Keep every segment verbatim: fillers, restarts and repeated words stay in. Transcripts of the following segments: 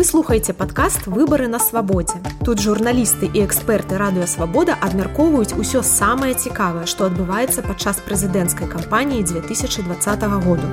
слухаеце падкаст «Выбары на свабодзе». Тут журналісты і эксперты радыё «Свабода» абмяркоўваюць усё самае цікавае, што адбываецца падчас прэзідэнцкай кампаніі две тысячы двадцатага году.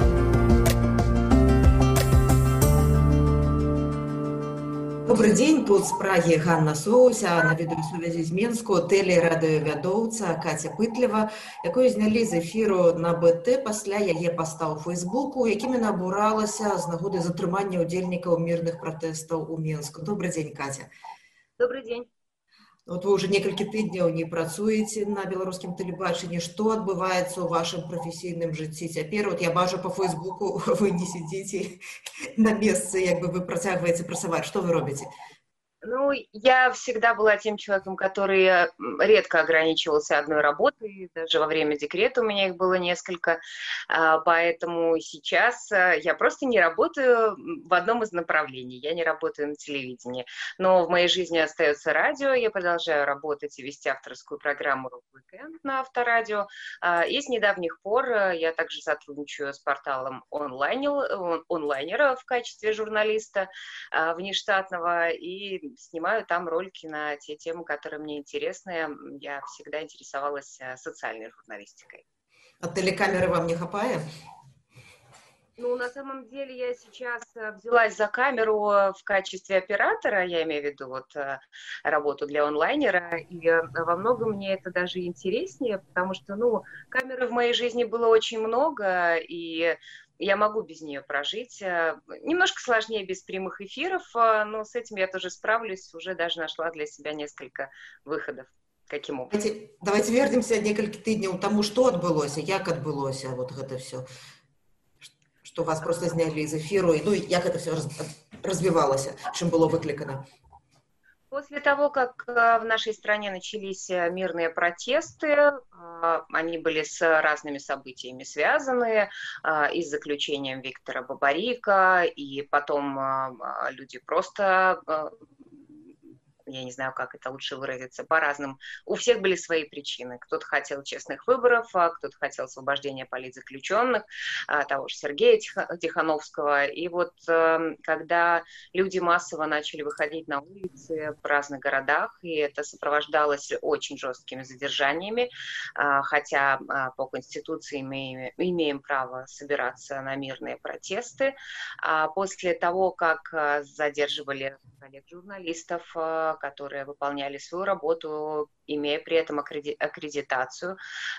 Добрый день, тут з Прагі Ганна Соуся, на відеосувязі з Менску, тэлерадыёвядоўца Каця Пытлева, якую знялі з эфіру на БТ пасля яе паста ў Фейсбуку, якімі набуралася з нагоды затрымання ўдзельнікаў мірных пратэстаў у Менску. Добрый день, Катя. Добрый день. Вот вы уже некалькі тыдняў не працуеце на беларускім тэлебачанні. Што адбываецца ў вашым прафесійным жыцці цяпер? Вот я бачу по Фейсбуку, вы не сидите на месцы, як бы вы працягваеце працаваць. Што вы робіце? Ну, я всегда была тем человеком, который редко ограничивался одной работой, даже во время декрета у меня их было несколько, поэтому сейчас я просто не работаю в одном из направлений, я не работаю на телевидении, но в моей жизни остается радио, я продолжаю работать и вести авторскую программу «Рок Уикенд» на Авторадио, и с недавних пор я также сотрудничаю с порталом онлайнер, онлайнера в качестве журналиста внештатного, и снимаю там ролики на те темы, которые мне интересны. Я всегда интересовалась социальной журналистикой. А телекамеры вам не хапает? Ну, на самом деле я сейчас взялась за камеру в качестве оператора, я имею в виду вот работу для онлайнера, и во многом мне это даже интереснее, потому что, ну, камеры в моей жизни было очень много, и я могу без нее прожить. Немножко сложнее без прямых эфиров, но с этим я тоже справлюсь, уже даже нашла для себя несколько выходов. Каким образом? Давайте, давайте вернемся некалькі тыдняў тому, что адбылося, як адбылося вот гэта все, что вас просто сняли из эфиру, ну и як это все развивалось, чем было выкликано. После того, как в нашей стране начались мирные протесты, они были с разными событиями связаны, и с заключением Виктора Бабарика, и потом люди просто, я не знаю, как это лучше выразиться, по-разному. У всех были свои причины. Кто-то хотел честных выборов, кто-то хотел освобождения политзаключенных, того же Сергея Тихановского. И вот когда люди массово начали выходить на улицы в разных городах, и это сопровождалось очень жесткими задержаниями, хотя по Конституции мы имеем право собираться на мирные протесты. После того, как задерживали коллег-журналистов, которые выполняли свою работу, имея при этом аккредитацию.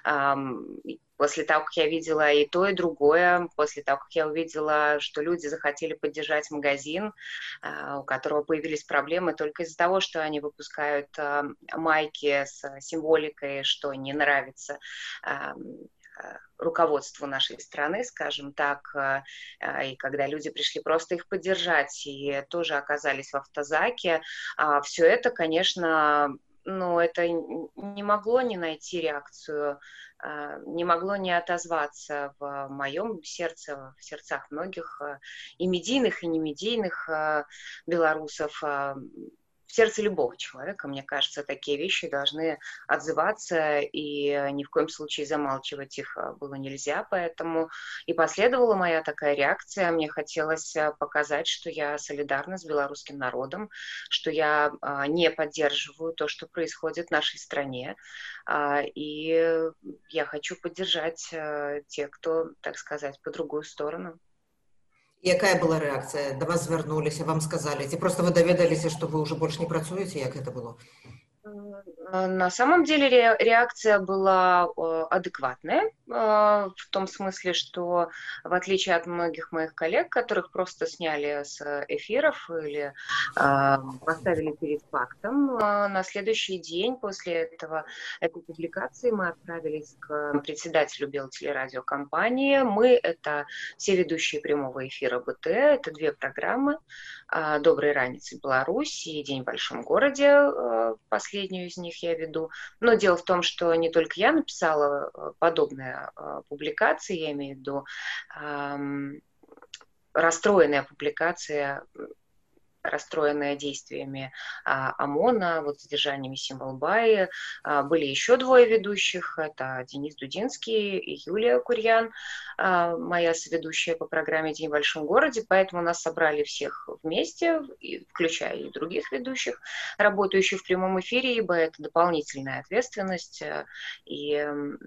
После того, как я видела и то, и другое, после того, как я увидела, что люди захотели поддержать магазин, у которого появились проблемы только из-за того, что они выпускают майки с символикой, что не нравится руководству нашей страны, скажем так, и когда люди пришли просто их поддержать и тоже оказались в автозаке, все это, конечно, ну, это не могло не найти реакцию, не могло не отозваться в моем сердце, в сердцах многих и медийных, и немедийных белорусов. В сердце любого человека, мне кажется, такие вещи должны отзываться, и ни в коем случае замалчивать их было нельзя, поэтому и последовала моя такая реакция. Мне хотелось показать, что я солидарна с белорусским народом, что я не поддерживаю то, что происходит в нашей стране, и я хочу поддержать тех, кто, так сказать, по другую сторону. Якая была реакция? До вас звярнуліся, вам сказали? Ці просто вы даведаліся, что вы уже больше не працуеце? Як это было? На самом деле ре реакция была адекватная, в том смысле, что в отличие от многих моих коллег, которых просто сняли с эфиров или поставили перед фактом, на следующий день после этого, этой публикации мы отправились к председателю Белтелерадиокомпании. Мы — это все ведущие прямого эфира БТ, это две программы «Доброй раницы Беларусь» и «День в большом городе», последнюю из них я веду. Но дело в том, что не только я написала подобные публикации, я имею в виду эм, расстроенная публикация расстроенная действиями ОМОНа, вот задержаниями Симбалбаи. Были еще двое ведущих, это Денис Дудинский и Юлия Курьян, моя соведущая по программе «День в большом городе», поэтому нас собрали всех вместе, включая и других ведущих, работающих в прямом эфире, ибо это дополнительная ответственность, и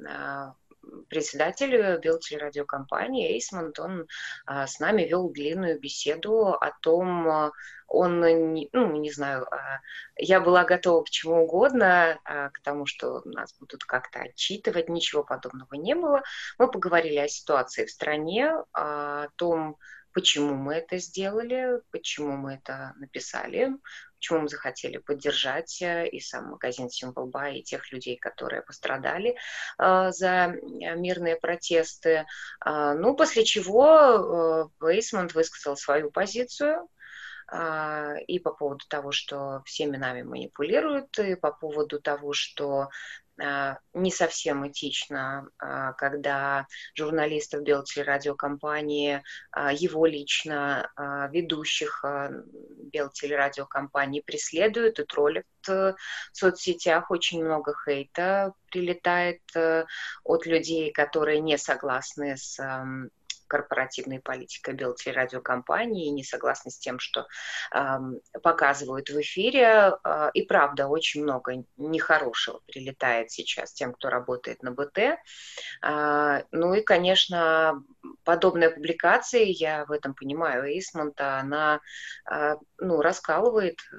председатель Белтелерадиокомпании Эйсмонт, он а, с нами вел длинную беседу о том, он, ну, не знаю, а, я была готова к чему угодно, а, к тому, что нас будут как-то отчитывать, ничего подобного не было. Мы поговорили о ситуации в стране, о том, почему мы это сделали, почему мы это написали, почему мы захотели поддержать и сам магазин Симбалбай, и тех людей, которые пострадали э, за мирные протесты. Э, ну, после чего э, Эйсмонт высказал свою позицию э, и по поводу того, что всеми нами манипулируют, и по поводу того, что не совсем этично, когда журналистов Белтелерадиокомпании, его лично, ведущих Белтелерадиокомпании преследуют и троллят в соцсетях. Очень много хейта прилетает от людей, которые не согласны с корпоративной политикой Белтелерадиокомпании, не согласны с тем, что э, показывают в эфире. Э, и правда, очень много нехорошего прилетает сейчас тем, кто работает на БТ. Э, ну и, конечно, подобная публикация, я в этом понимаю Эйсмонта, она э, ну, раскалывает э,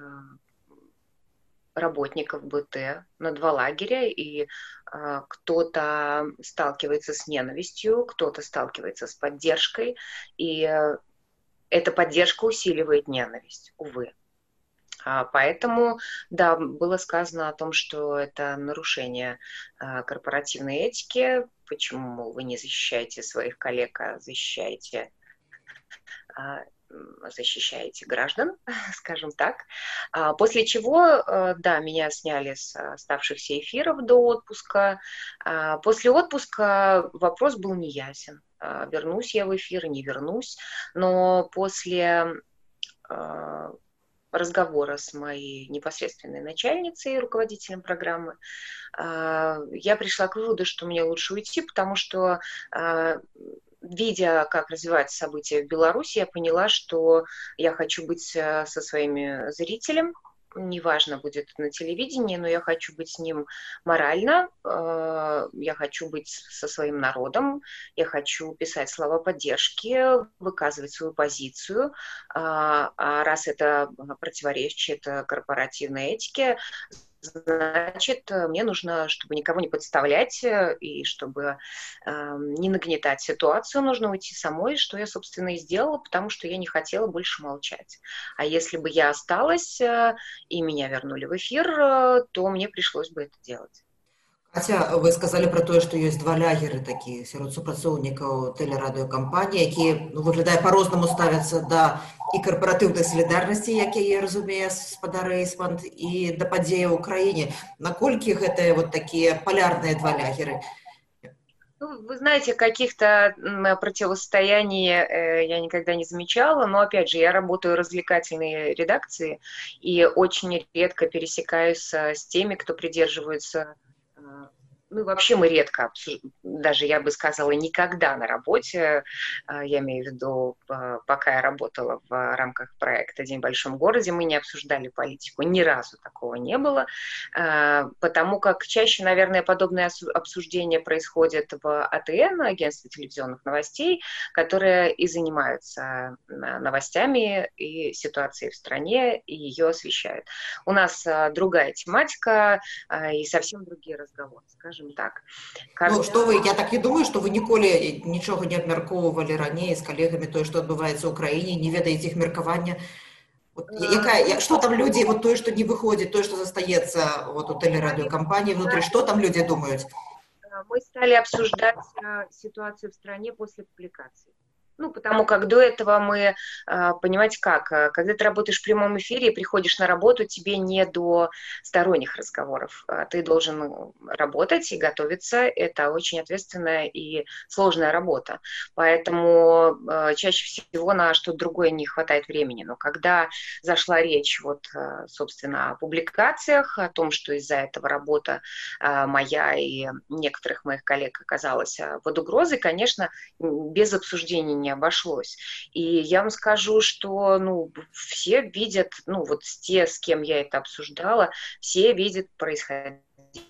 работников БТ на два лагеря, и э, кто-то сталкивается с ненавистью, кто-то сталкивается с поддержкой, и э, эта поддержка усиливает ненависть, увы. А, поэтому, да, было сказано о том, что это нарушение э, корпоративной этики, почему, мол, вы не защищаете своих коллег, а защищаете э, защищаете граждан, скажем так. После чего, да, меня сняли с оставшихся эфиров до отпуска. После отпуска вопрос был неясен. Вернусь я в эфир, не вернусь. Но после разговора с моей непосредственной начальницей и руководителем программы я пришла к выводу, что мне лучше уйти, потому что видя, как развиваются события в Беларуси, я поняла, что я хочу быть со своим зрителем, неважно, будет на телевидении, но я хочу быть с ним морально, я хочу быть со своим народом, я хочу писать слова поддержки, выказывать свою позицию, а раз это противоречит корпоративной этике, значит, мне нужно, чтобы никого не подставлять и чтобы э, не нагнетать ситуацию, нужно уйти самой, что я, собственно, и сделала, потому что я не хотела больше молчать. А если бы я осталась э, и меня вернули в эфир, э, то мне пришлось бы это делать. Хаця вы сказали про тое, што ёсць два лягеры такія сярод супрацоўнікаў тэлерадыёкампаніі, якія, ну, выглядае па-рознаму ставяцца да і карпаратыўнай салідарнасці, як яе разумее спадар Эйсмонт, і да падзеяў у краіне. Наколькі гэтыя вот такія полярныя два лягеры? Ну, вы знаете, каких-то противостояний э, я никогда не замечала, но, опять же, я работаю в развлекательной редакции и очень редко пересекаюсь с теми, кто придерживается. Ну, вообще мы редко обсуждаем, даже я бы сказала, никогда на работе, я имею в виду, пока я работала в рамках проекта «День в большом городе», мы не обсуждали политику, ни разу такого не было, потому как чаще, наверное, подобные обсуждения происходят в АТН, агентстве телевизионных новостей, которые и занимаются новостями и ситуацией в стране, и ее освещают. У нас другая тематика и совсем другие разговоры, скажем так. Когда... Ну, что вы, я так не думаю, что вы ніколі нічого не абмяркоўвалі раней з калегамі тое, што адбываецца ў краіне, не ведаеце іх меркавання. Вот, якая, что там люди, вот то, что не выходит, то, что застаецца вот у телерадиокомпании внутри, что там люди думают? Мы стали обсуждать ситуацию в стране после публикации. Ну, потому как до этого мы, понимаете как, когда ты работаешь в прямом эфире и приходишь на работу, тебе не до сторонних разговоров. Ты должен работать и готовиться. Это очень ответственная и сложная работа. Поэтому чаще всего на что-то другое не хватает времени. Но когда зашла речь, вот, собственно, о публикациях, о том, что из-за этого работа моя и некоторых моих коллег оказалась под угрозой, конечно, без обсуждения не обошлось. И я вам скажу, что ну, все видят, ну вот те, с кем я это обсуждала, все видят происходящее.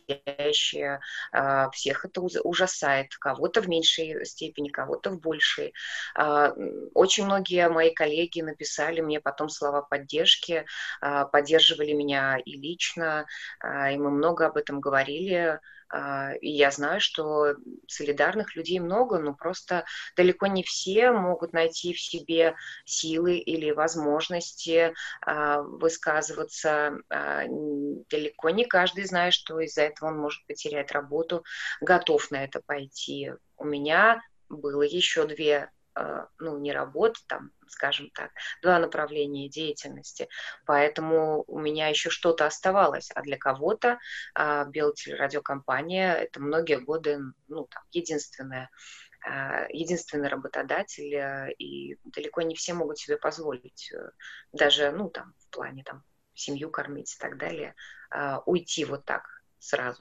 Всех это ужасает. Кого-то в меньшей степени, кого-то в большей. Очень многие мои коллеги написали мне потом слова поддержки, поддерживали меня и лично, и мы много об этом говорили. И я знаю, что солидарных людей много, но просто далеко не все могут найти в себе силы или возможности высказываться. Далеко не каждый знает, что из-за этого он может потерять работу, готов на это пойти. У меня было еще две, ну, не работы, там, скажем так, два направления деятельности. Поэтому у меня еще что-то оставалось. А для кого-то а, Белтелерадиокомпания — это многие годы, ну, там, единственная, а, единственный работодатель, а, и далеко не все могут себе позволить даже, ну, там, в плане, там, семью кормить и так далее, а, уйти вот так сразу.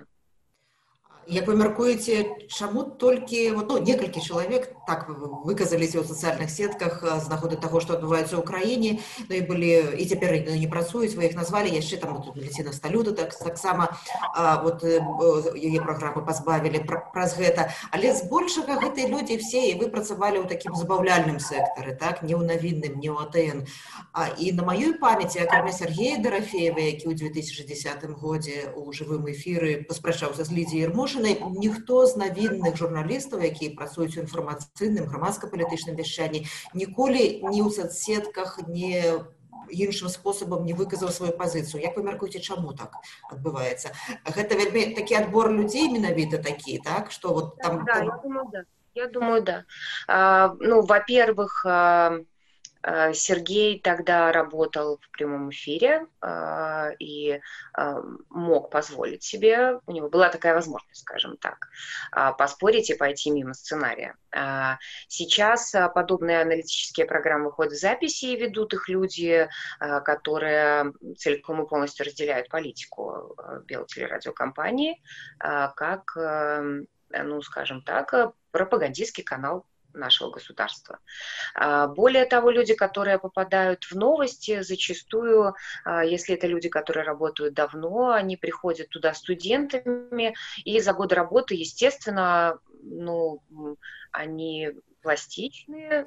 Як вы мяркуеце, чаму толькі вот, ну, некалькі чалавек так выказаліся ў сацыяльных сетках з нагоды таго, што адбываецца ў краіне, ну і былі і цяпер не працуюць, вы іх назвалі яшчэ там тут Валентина Сталюта так таксама вот яе праграмы пазбавілі праз гэта, але збольшага гэтыя людзі все і вы працавалі ў такім забаўляльным сектары, так, не ў навінным, не ў АТН. А і на маёй памяці, акрамя Сергея Дарафеева, які ў две тысячы дзесятым годзе ў жывым эфіры паспрачаўся з Лідзіяй Ярмошынай, ніхто з навінных журналістаў, якія працуюць у інфармацыйным, грамадска-палітычным вяшчанні, ніколі ні ў соцсетках, ні іншым спосабам не выказаў сваю пазіцыю. Як вы мяркуеце, чаму так адбываецца? Гэта вельмі такі адбор людзей менавіта такі, так? Что вот там... Да, я думаю, да. Я думаю, да. А, ну, во-первых, а... Сергей тогда работал в прямом эфире э, и э, мог позволить себе, у него была такая возможность, скажем так, э, поспорить и пойти мимо сценария. Э, сейчас э, подобные аналитические программы выходят в записи, и ведут их люди, э, которые целиком и полностью разделяют политику э, Белтелерадиокомпании, э, как, э, ну, скажем так, пропагандистский канал нашего государства. Более того, люди, которые попадают в новости, зачастую, если это люди, которые работают давно, они приходят туда студентами, и за годы работы, естественно, ну, они пластичные,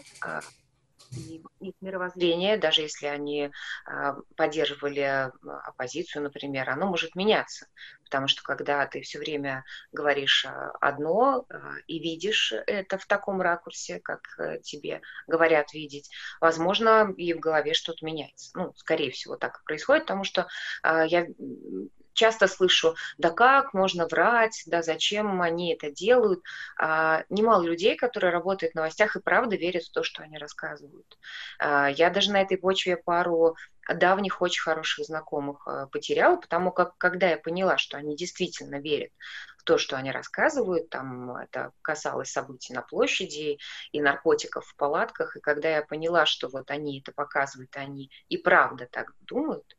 и их мировоззрение, даже если они а, поддерживали оппозицию, например, оно может меняться. Потому что когда ты все время говоришь одно а, и видишь это в таком ракурсе, как тебе говорят видеть, возможно, и в голове что-то меняется. Ну, скорее всего, так и происходит, потому что а, я... часто слышу, да как можно врать, да зачем они это делают. А, немало людей, которые работают в новостях и правда верят в то, что они рассказывают. А, я даже на этой почве пару давних очень хороших знакомых потеряла, потому как когда я поняла, что они действительно верят в то, что они рассказывают, там это касалось событий на площади и наркотиков в палатках, и когда я поняла, что вот они это показывают, они и правда так думают,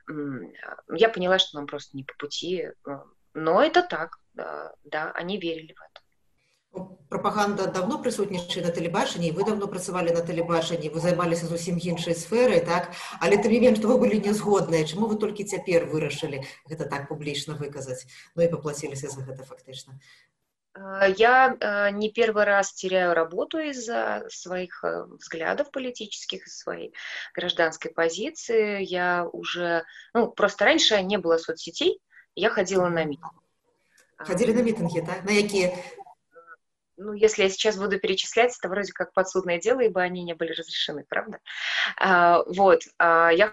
я поняла, что нам просто не по пути. Но это так, да, они верили в это. Прапаганда давно прысутнічае на тэлебачанні, вы давно працавалі на тэлебачанні, вы займаліся зусім іншай сферай, так? Але тым не менш, што вы былі не згодныя, чаму вы толькі цяпер вырашылі гэта так публічна выказаць? Ну і паплаціліся за гэта фактычна. Я не первый раз теряю работу из-за своих взглядов политических, из своей гражданской позиции. Я уже, ну, просто раньше не было соцсетей, я ходила на митинги. Ходили на митинги, да? На какие? Ну, если я сейчас буду перечислять, это вроде как подсудное дело, ибо они не были разрешены, правда? А, вот, а, я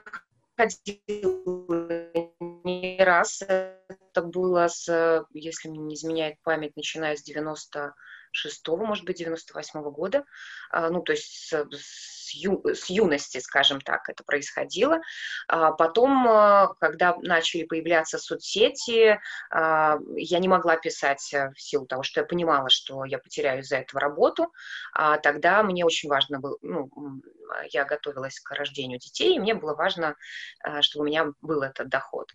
ходила не раз, это было, с, если мне не изменяет память, начиная с девяносто шестого, может быть, девяносто восьмого года, ну, то есть с, с, ю, с юности, скажем так, это происходило. А потом, когда начали появляться соцсети, я не могла писать в силу того, что я понимала, что я потеряю из-за этого работу. А тогда мне очень важно было, ну, я готовилась к рождению детей, и мне было важно, чтобы у меня был этот доход.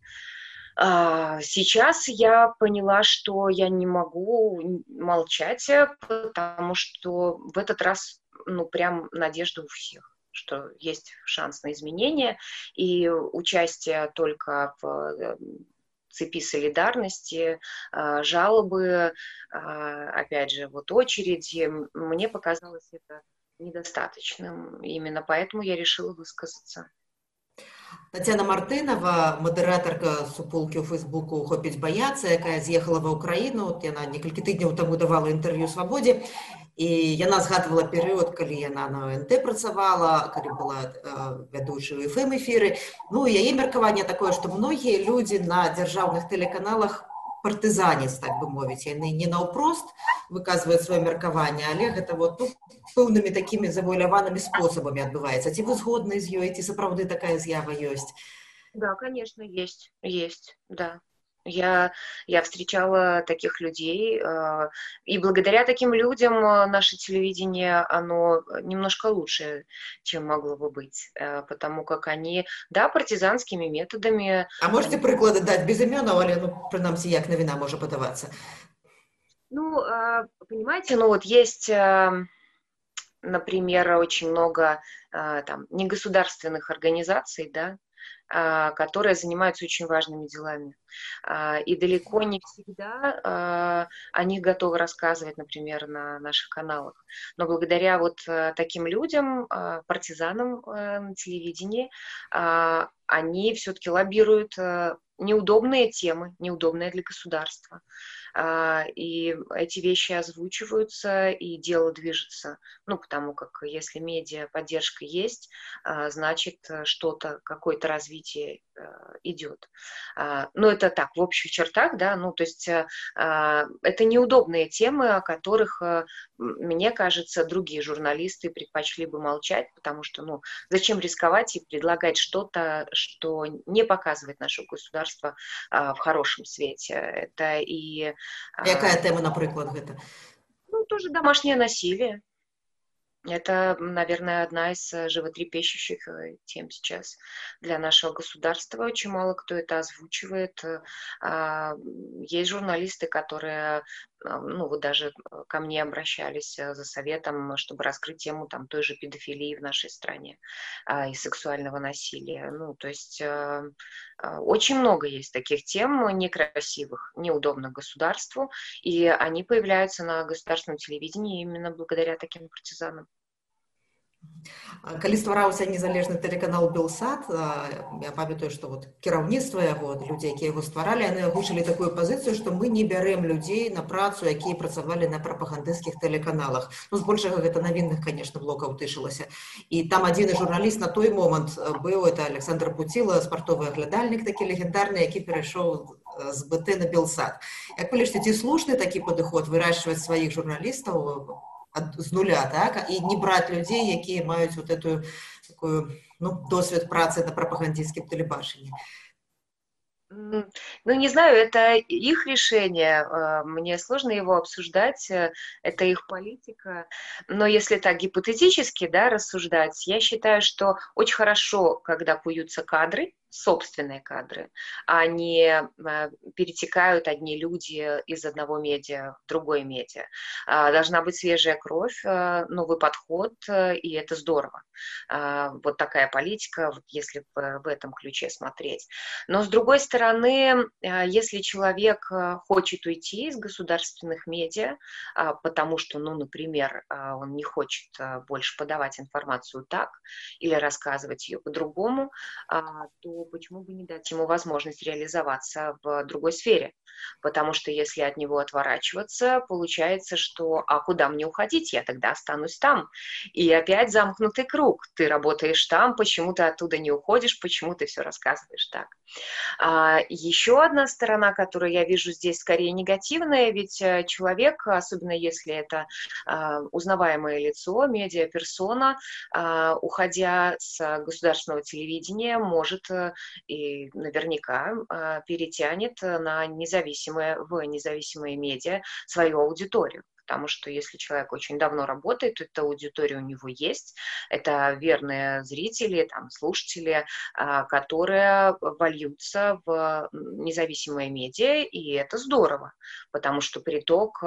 Сейчас я поняла, что я не могу молчать, потому что в этот раз, ну, прям надежда у всех, что есть шанс на изменения, и участие только в цепи солидарности, жалобы, опять же, вот очереди, мне показалось это недостаточным. Именно поэтому я решила высказаться. Тетяна Мартынова, модераторка супулкі ў Фейсбуку «Хопіць баяцца», якая з'ехала ва Ўкраіну. Яна некалькі тыдняў таму давала інтэрв'ю «Свабодзе». І яна згадвала перыяд, калі яна на ОНТ працавала, калі была э, вядучай у эф эм-эфіры. Ну, яе меркаванне такое, што многія людзі на дзяржаўных тэлеканалах партызаніц, так бы мовіць. Яны не наўпрост выказваюць сваё меркаванне, але гэта вот, ну, пэўнымі такімі завуаляванымі спосабамі адбываецца. Ці вы згодны з ёй, ці сапраўды такая з'ява ёсць? Да, конечно, есть, есть, да. Я, я встречала таких людей, и благодаря таким людям наше телевидение, оно немножко лучше, чем могло бы быть, потому как они, да, партизанскими методами... А можете прыклады даць без імёнаў, але, ну, прынамсі, як навіна можа падавацца? Ну, понимаете, ну вот есть, например, очень много там негосударственных организаций, да, которые занимаются очень важными делами. И далеко не всегда они готовы рассказывать, например, на наших каналах. Но благодаря вот таким людям, партизанам на телевидении, они все-таки лоббируют неудобные темы, неудобные для государства. И эти вещи озвучиваются, и дело движется. Ну, потому как если медиа поддержка есть, значит, что-то, какое-то развитие идет. Ну, это так, в общих чертах, да, ну, то есть это неудобные темы, о которых, мне кажется, другие журналисты предпочли бы молчать, потому что, ну, зачем рисковать и предлагать что-то, что не показывает наше государство в хорошем свете. Это и... Какая тема, например, гэта? Ну, тоже домашнее насилие. Это, наверное, одна из животрепещущих тем сейчас для нашего государства. Очень мало кто это озвучивает. Есть журналисты, которые, ну, вот даже ко мне обращались за советом, чтобы раскрыть тему там той же педофилии в нашей стране и сексуального насилия. Ну, то есть очень много есть таких тем некрасивых, неудобных государству, и они появляются на государственном телевидении именно благодаря таким партизанам. Калі ствараўся незалежны тэлеканал «Белсат», я памятаю, што вот кіраўніцтва яго, людзі, якія яго стваралі, яны агучылі такую пазіцыю, што мы не бярэм людзей на працу, якія працавалі на прапагандысцкіх тэлеканалах. Ну, збольшага гэта навінных, конечно, блокаў тычылася. І там адзіны журналіст на той момант быў, это Александр Пуціла, спартовы аглядальнік такі легендарны, які перайшоў з БТ на «Белсат». Як вы лічыце, ці слушны такі падыход выращваць сваіх журналістаў з нуля, так, і не браць людзей, якія маюць вот эту такую, ну, досвед працы на прапагандысцкім тэлебачанні? Ну, не знаю, это их решение, мне сложно его обсуждать, это их политика, но если так гипотетически, да, рассуждать, я считаю, что очень хорошо, когда поются кадры, собственные кадры, а не перетекают одни люди из одного медиа в другое медиа. Должна быть свежая кровь, новый подход, и это здорово. Вот такая политика, вот если в этом ключе смотреть. Но с другой стороны, если человек хочет уйти из государственных медиа, потому что, ну, например, он не хочет больше подавать информацию так или рассказывать ее по-другому, то почему бы не дать ему возможность реализоваться в другой сфере? Потому что если от него отворачиваться, получается, что «а куда мне уходить? Я тогда останусь там». И опять замкнутый круг. Ты работаешь там, почему ты оттуда не уходишь, почему ты все рассказываешь так. А еще одна сторона, которую я вижу здесь скорее негативная, ведь человек, особенно если это а, узнаваемое лицо, медиаперсона, а, уходя с государственного телевидения, может и наверняка а, перетянет на независимое, в независимые медиа свою аудиторию. Потому что если человек очень давно работает, то эта аудитория у него есть, это верные зрители, там, слушатели, которые вольются в независимые медиа, и это здорово, потому что приток,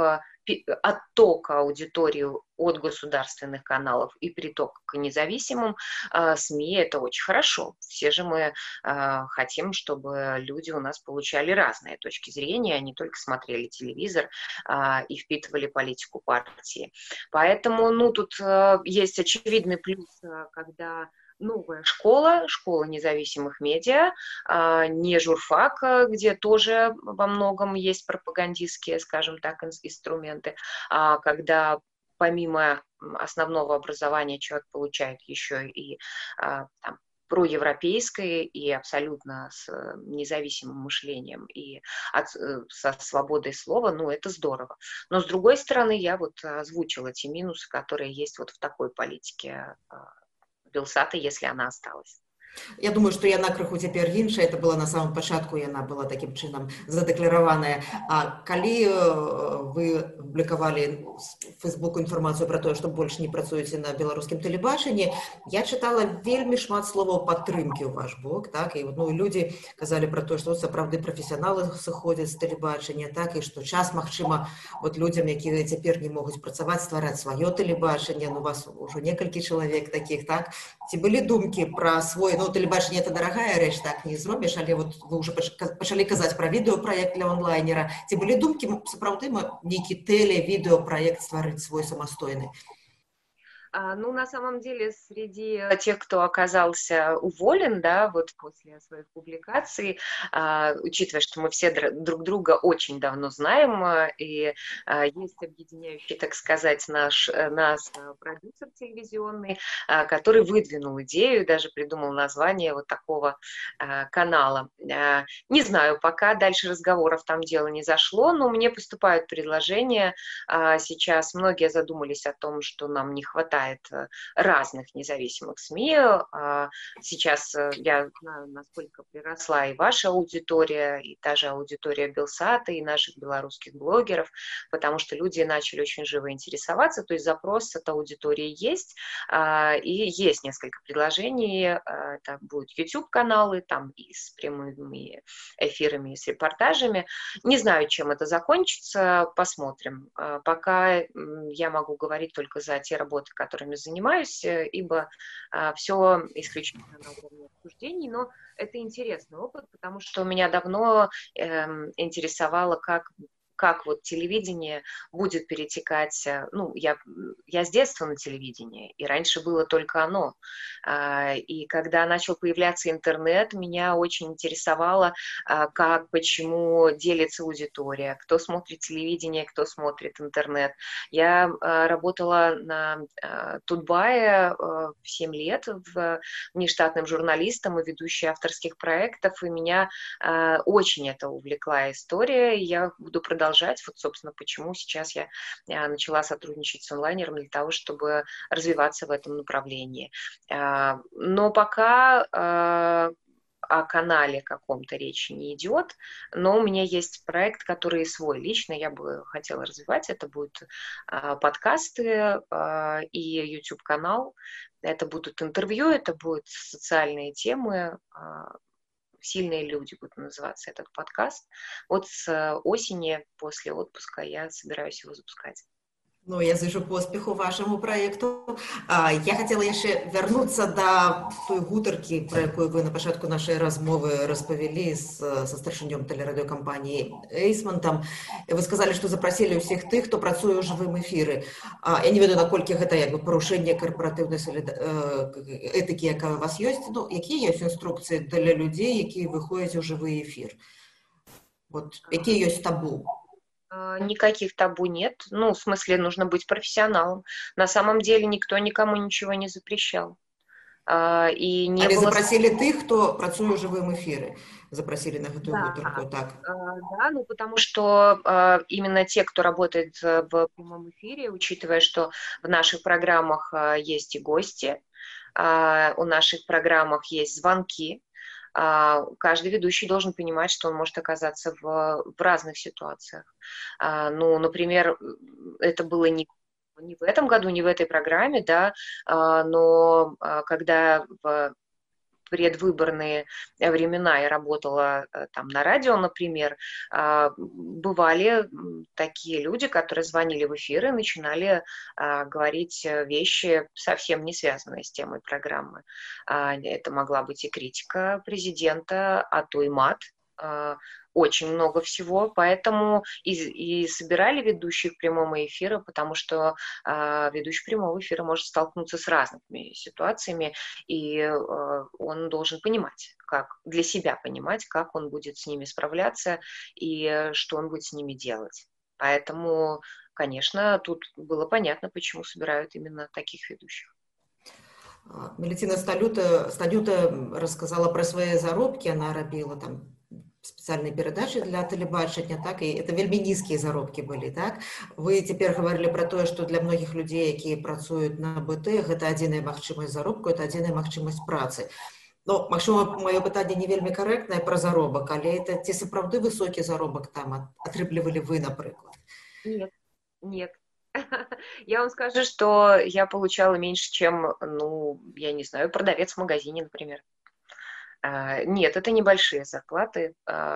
отток аудитории от государственных каналов и приток к независимым СМИ – это очень хорошо. Все же мы хотим, чтобы люди у нас получали разные точки зрения, а не только смотрели телевизор и впитывали политику партии. Поэтому, ну, тут есть очевидный плюс, когда новая школа, школа независимых медиа, не журфак, где тоже во многом есть пропагандистские, скажем так, инструменты, а когда помимо основного образования человек получает еще и там, проевропейское и абсолютно с независимым мышлением и от, со свободой слова, ну, это здорово. Но, с другой стороны, я вот озвучила те минусы, которые есть вот в такой политике Белсата, если она осталась. Я думаю, што яна крыху цяпер іншая, это было на самом пачатку, яна была такім чынам задэклараваная. А калі вы публікавалі в Фейсбуку інфармацыю пра тое, што больш не працуеце на беларускім тэлебачанні, я чытала вельмі шмат словаў падтрымкі ў ваш бок, так, і ну, людзі казалі пра тое, што сапраўды прафесіяналы сыходзяць з тэлебачання, так, і што час, магчыма, вот людзям, якія цяпер не могуць працаваць, ствараць сваё тэлебачанне, ну, у вас ужо некалькі чалавек такіх, так, ці былі думкі пра свой, ну, тэлебачанне – это дарагая рэч, так не зробіш, але вот вы ўжо пачалі казаць пра відэапраект для онлайнера. Ці былі думкі, сапраўды, нейкі тэле-відэапраект стварыць свой самастойны? Ну, на самом деле, среди тех, кто оказался уволен, да, вот после своих публикаций, учитывая, что мы все друг друга очень давно знаем, и есть объединяющий, так сказать, наш, нас продюсер телевизионный, который выдвинул идею, даже придумал название вот такого канала. Не знаю, пока дальше разговоров там дело не зашло, но мне поступают предложения. Сейчас многие задумались о том, что нам не хватает разных независимых СМИ. Сейчас я знаю, насколько приросла и ваша аудитория, и та же аудитория Белсата, и наших белорусских блогеров, потому что люди начали очень живо интересоваться, то есть запрос от аудитории есть, и есть несколько предложений. Это будут YouTube-каналы, там и с прямыми эфирами, и с репортажами. Не знаю, чем это закончится, посмотрим. Пока я могу говорить только за те работы, которые которыми занимаюсь, ибо а, все исключительно на уровне обсуждений, но это интересный опыт, потому что меня давно э, интересовало, как как вот телевидение будет перетекать, ну, я, я с детства на телевидении, и раньше было только оно. И когда начал появляться интернет, меня очень интересовало, как, почему делится аудитория, кто смотрит телевидение, кто смотрит интернет. Я работала на Тутбае семь лет в внештатным журналистом и ведущей авторских проектов, и меня очень это увлекла история, и я буду продолжать. Вот, собственно, почему сейчас я начала сотрудничать с онлайнером для того, чтобы развиваться в этом направлении. Но пока о канале каком-то речи не идет, но у меня есть проект, который свой лично я бы хотела развивать. Это будут подкасты и YouTube-канал. Это будут интервью, это будут социальные темы. «Сильные люди» будет называться этот подкаст. Вот с осени, после отпуска, я собираюсь его запускать. Ну, я зычу поспеху вашаму праекту. Я хацела яшчэ вярнуцца да той гутаркі, пра якую вы на пачатку нашай размовы распавялі са старшынём тэлерадыёкампаніі Эйсмантам. Вы сказалі, што запрасілі ўсіх тых, хто працуе ў жывым эфіры. Я не ведаю, наколькі гэта як бы парушэнне карпаратыўнай этыкі, якая у вас ёсць. Ну, якія ёсць інструкцыі для людзей, якія выходзяць у жывы эфір? Вот, якія ёсць табу? Никаких табу нет. Ну, в смысле, нужно быть профессионалом. На самом деле никто никому ничего не запрещал. И не Але было... запросили тых, кто працуе ў жывым эфире. Запросили на эту да. гутарку, так? Да, ну потому что именно те, кто работает в прямом эфире, учитывая, что в наших программах есть и гости, у наших программах есть звонки, каждый ведущий должен понимать, что он может оказаться в, в разных ситуациях. Ну, например, это было не, не в этом году, не в этой программе, да, но когда в предвыборные времена я работала там на радио, например, бывали такие люди, которые звонили в эфир и начинали говорить вещи, совсем не связанные с темой программы. Это могла быть и критика президента, а то и мат. Очень много всего, поэтому и, и собирали ведущих прямого эфира, потому что э, ведущий прямого эфира может столкнуться с разными ситуациями, и э, он должен понимать, как для себя понимать, как он будет с ними справляться и что он будет с ними делать. Поэтому, конечно, тут было понятно, почему собирают именно таких ведущих. Мелітина Сталюта, Сталюта рассказала про свои заробки, она робила там специальные передачи для телебачення, так, и это вельмі низкие заробки были, так? Вы теперь говорили про то, что для многих людей, которые працуют на БТ, это адзіная магчымасць заробку, это адзіная магчымасць працы. Ну, магчыма, моё пытанне не вельмі карэктнае про заробак, але это ці сапраўды высокі заробак там атрымлівалі вы, напрыклад? Нет, нет. Я вам скажу, что я получала меньше, чем, ну, я не знаю, продавец в магазине, например. Нет, это небольшие зарплаты.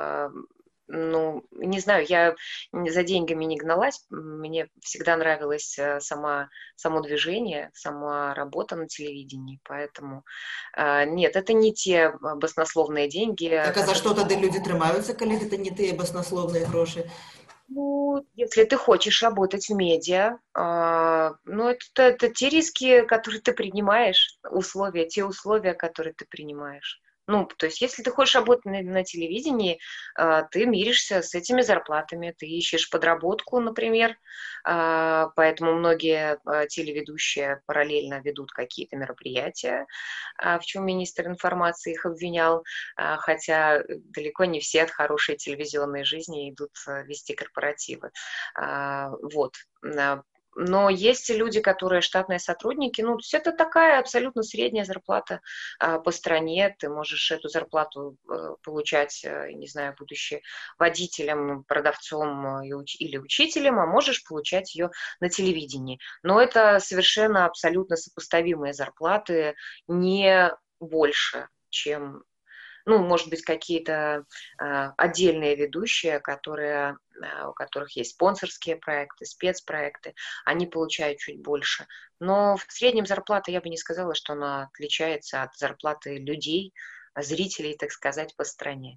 Ну, не знаю, я за деньгами не гналась. Мне всегда нравилось сама, само движение, сама работа на телевидении. Поэтому нет, это не те баснословные деньги. Так, а за что тогда люди трымаются, коли это не те баснословные гроши? Ну, если ты хочешь работать в медиа, ну, это, это те риски, которые ты принимаешь, условия, те условия, которые ты принимаешь. Ну, то есть, если ты хочешь работать на, на телевидении, э, ты миришься с этими зарплатами, ты ищешь подработку, например, э, поэтому многие э, телеведущие параллельно ведут какие-то мероприятия, э, в чем министр информации их обвинял, э, хотя далеко не все от хорошей телевизионной жизни идут э, вести корпоративы. Э, вот. Но есть люди, которые штатные сотрудники, ну, то есть это такая абсолютно средняя зарплата а, по стране, ты можешь эту зарплату а, получать, а, не знаю, будучи водителем, продавцом и уч- или учителем, а можешь получать ее на телевидении. Но это совершенно абсолютно сопоставимые зарплаты, не больше, чем... Ну, может быть, какие-то э, отдельные ведущие, которые, э, у которых есть спонсорские проекты, спецпроекты, они получают чуть больше. Но в среднем зарплата, я бы не сказала, что она отличается от зарплаты людей, зрителей, так сказать, по стране.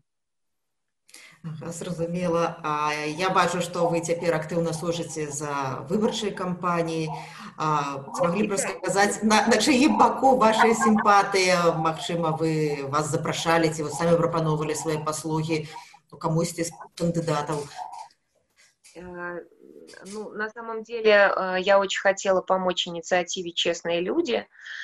Зразумела. Я бачу, што вы цяпер актыўна служыце за выбарчай кампаніяй. Ці маглі б расказаць, на, на чыім баку вашыя сімпатыі? Магчыма, вы вас запрашалі, ці вы самі прапаноўвалі свае паслугі камусьці з кандыдатаў? Ну, на самом деле, я очень хотела помочь инициативе «Честные люди»,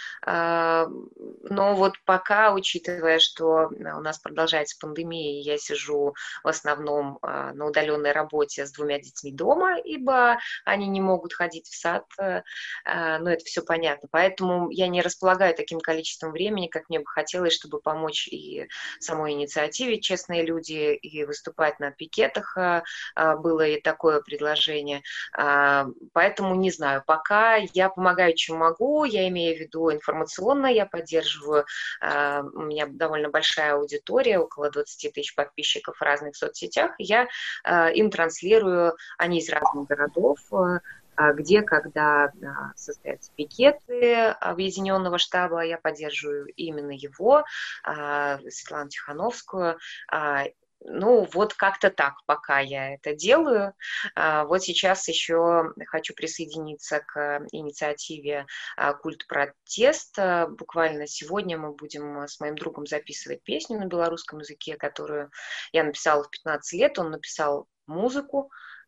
но вот пока, учитывая, что у нас продолжается пандемия, я сижу в основном на удаленной работе с двумя детьми дома, ибо они не могут ходить в сад, но это все понятно. Поэтому я не располагаю таким количеством времени, как мне бы хотелось, чтобы помочь и самой инициативе «Честные люди», и выступать на пикетах. Было и такое предложение. Поэтому не знаю, пока я помогаю, чем могу, я имею в виду информацию, информационно я поддерживаю. У меня довольно большая аудитория, около двадцать тысяч подписчиков в разных соцсетях. Я им транслирую, они из разных городов, где, когда состоятся пикеты Объединенного штаба, я поддерживаю именно его, Светлану Тихановскую. Ну, вот как-то так, пока я это делаю. Вот сейчас еще хочу присоединиться к инициативе «Культ протест». Буквально сегодня мы будем с моим другом записывать песню на белорусском языке, которую я написала в пятнадцать лет. Он написал музыку,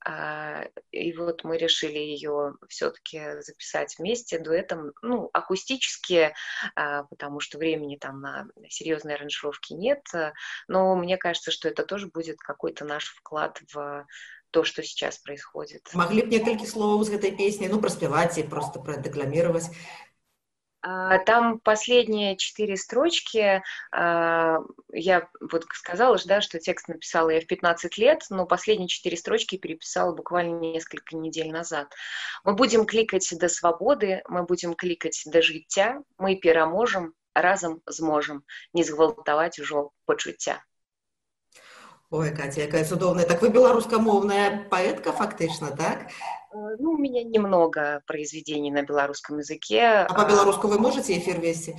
и вот мы решили ее все-таки записать вместе, дуэтом, ну, акустически, потому что времени там на серьезные аранжировки нет, но мне кажется, что это тоже будет какой-то наш вклад в то, что сейчас происходит. Могли бы несколько слов из этой песни, ну, проспевать и просто продекламировать? Там последние четыре строчки, я вот сказала же, да, что текст написала я в пятнадцать лет, но последние четыре строчки переписала буквально несколько недель назад. Мы будем кликать до свободы, мы будем кликать до життя, мы пераможем, разом зможем не згвалтаваць ужо пачуцця. Ой, Катя, якая цудоўная. Так вы беларускамоўная поэтка, фактично, так? Ну, у меня немного произведений на белорусском языке. А по-белорусски вы можете эфир вести?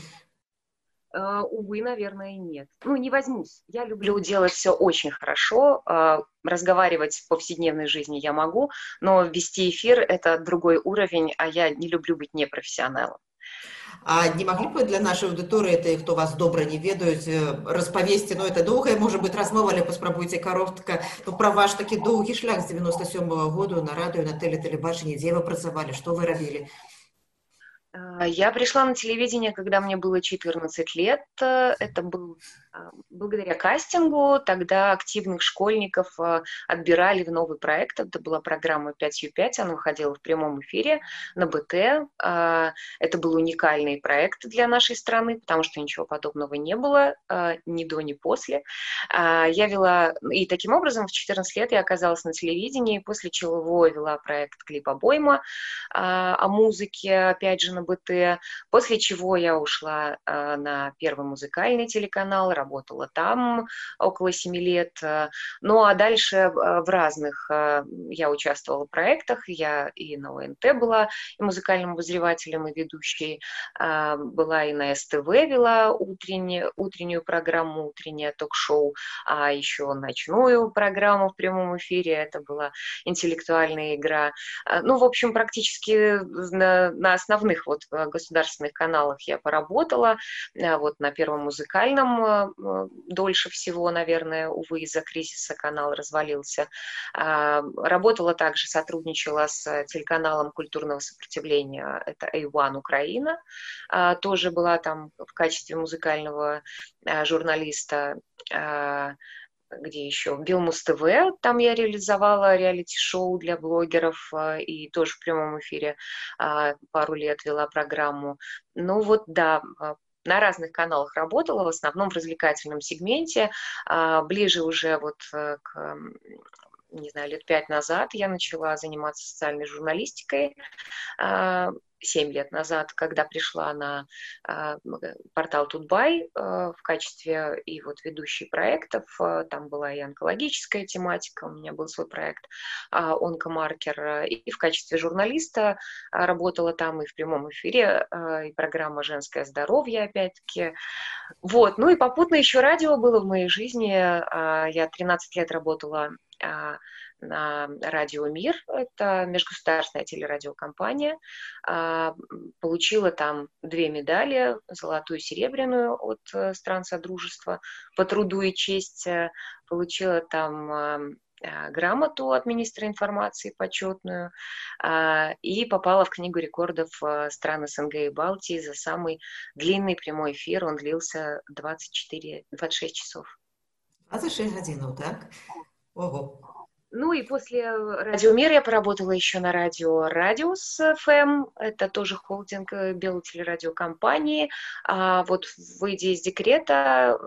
Увы, наверное, нет. Ну, не возьмусь. Я люблю делать все очень хорошо. Разговаривать в повседневной жизни я могу, но вести эфир – это другой уровень, а я не люблю быть непрофессионалом. А не могли бы для нашей аудитории, тых, хто вас добра не ведаюць, распавесці, ну, это доўгая, можа быць, размова, але паспрабуйце каротка, ну, пра ваш такі доўгі шлях з девяносто сёмого году на радыё, на тэлетэлебачанні, дзе вы працавалі, што вы рабілі? Я пришла на телевидение, когда мне было четырнадцать лет. Это был благодаря кастингу. Тогда активных школьников отбирали в новый проект. Это была программа пять ю пять. Она выходила в прямом эфире на БТ. Это был уникальный проект для нашей страны, потому что ничего подобного не было ни до, ни после. Я вела... И таким образом в четырнадцать лет я оказалась на телевидении, после чего вела проект «Клип обойма» о музыке, опять же, на БТ, после чего я ушла э, на Первый музыкальный телеканал, работала там около семи лет. Ну а дальше э, в разных э, я участвовала в проектах, я и на ОНТ была и музыкальным обозревателем, и ведущей, э, была и на СТВ, вела утреннюю, утреннюю программу, утреннее ток-шоу, а еще ночную программу в прямом эфире, это была интеллектуальная игра. Ну, в общем, практически на, на основных вот государственных каналах я поработала. Вот на Первом музыкальном дольше всего, наверное, увы, из-за кризиса канал развалился. Работала также, сотрудничала с телеканалом культурного сопротивления, это эй один Украина. Тоже была там в качестве музыкального журналиста. Где еще? Белмус ТВ, там я реализовала реалити-шоу для блогеров и тоже в прямом эфире пару лет вела программу. Ну вот, да, на разных каналах работала, в основном в развлекательном сегменте. Ближе уже вот к, не знаю, лет пять назад я начала заниматься социальной журналистикой. Семь лет назад, когда пришла на э, портал Тутбай э, в качестве и вот ведущей проектов, э, там была и онкологическая тематика, у меня был свой проект э, «Онкомаркер», э, и в качестве журналиста э, работала там и в прямом эфире, э, и программа «Женское здоровье», опять-таки. Вот, ну и попутно еще радио было в моей жизни, э, я тринадцать лет работала э, на радио «Мир», это межгосударственная телерадиокомпания, получила там две медали, золотую и серебряную от стран Содружества по труду и чести, получила там грамоту от министра информации почетную и попала в книгу рекордов стран СНГ и Балтии за самый длинный прямой эфир, он длился двадцать четыре двадцать шесть часов. двадцать шесть годинов, так? Ого. Ну и после «Радио Мир» я поработала еще на радио «Радиус эф эм», это тоже холдинг белой телерадиокомпании. А вот выйдя из декрета,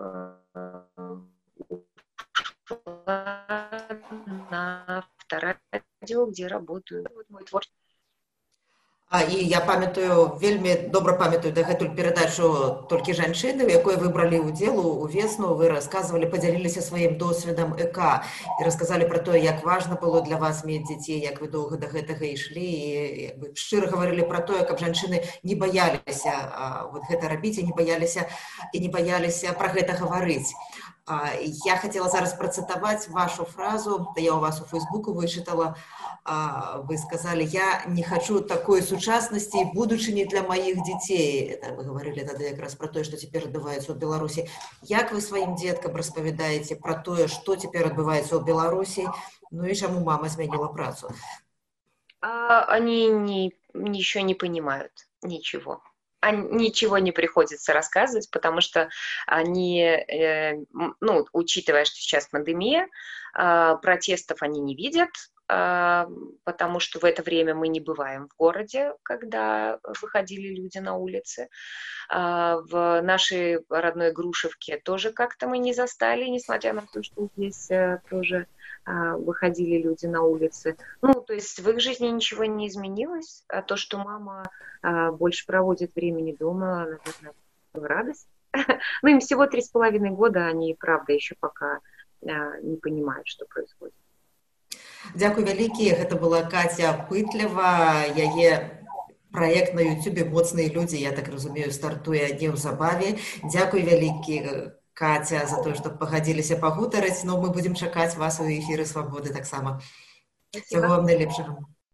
на второе радио, где работаю. Вот мой творческий. А, і я памятаю, вельмі добра памятаю дагэтуль перадачу «Толькі жанчыны», у якой вы бралі ўдзел увесну, вы рассказывалі, падзяліліся сваім досведам ЭК і расказалі пра тое, як важна было для вас мець дзяцей, як вы доўга да гэтага ішлі, і шчыра гаварылі пра тое, каб жанчыны не баяліся вот гэта рабіць і не баяліся і не баяліся пра гэта гаварыць. Я хотела зараз працытаваць вашу фразу, я у вас у Фейсбуку вычытала, вы сказали, я не хочу такой сучаснасці і будучыні для маіх дзяцей. Это вы говорили тады якраз пра тое, што цяпер адбываецца ў Беларусі. Як вы сваім дзеткам распавядаеце пра тое, што цяпер адбываецца ў Беларусі, ну і чаму мама змяніла працу? Они не, еще не понимают ничего. Ничего не приходится рассказывать, потому что они, э, ну, учитывая, что сейчас пандемия, э, протестов они не видят, э, потому что в это время мы не бываем в городе, когда выходили люди на улицы. Э, в нашей родной Грушевке тоже как-то мы не застали, несмотря на то, что здесь э, тоже выходили люди на улицы. Ну, то есть в их жизни ничего не изменилось, а то, что мама а, больше проводит времени дома, наверное, в радость. Ну, им всего три с половиной года, они, правда, еще пока а, не понимают, что происходит. Дякую вялікі. Гэта была Катя Пытлява, яе проект на Ютубе «Моцныя людзі», я так разумею, стартуе неўзабаве. Дякую вялікі, Катя, за то, что пагадзіліся пагутарыць, но мы будем чакаць вас у эфіры «Свабоды» таксама. Всего вам найлепшага.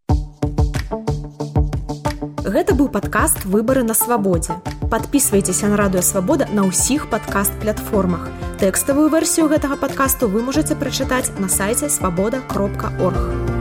Гэта быў падкаст «Выбары на свабодзе». Падпісвайцеся на Радыё Свабода на ўсіх падкаст-платформах. Тэкставую версію гэтага падкасту вы можаце прачытаць на сайце свабода кропка орг.